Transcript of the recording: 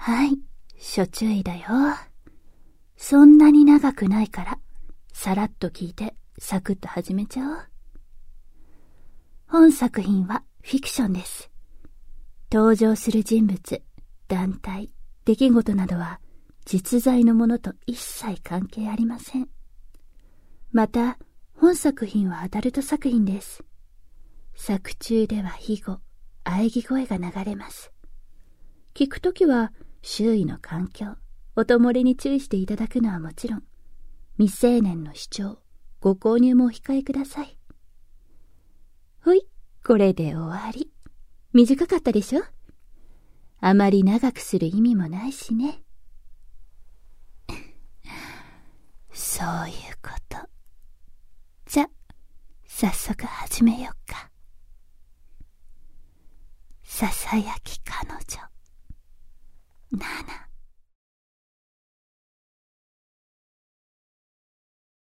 はい、諸注意だよ。そんなに長くないから、さらっと聞いて、サクッと始めちゃおう。本作品はフィクションです。登場する人物、団体、出来事などは実在のものと一切関係ありません。また、本作品はアダルト作品です。作中では非語、喘ぎ声が流れます。聞くときは周囲の環境、音漏れに注意していただくのはもちろん、未成年の視聴、ご購入もお控えください。ほい、これで終わり。短かったでしょ？あまり長くする意味もないしね。そういうこと。じゃ、早速始めようか。ささやき彼女。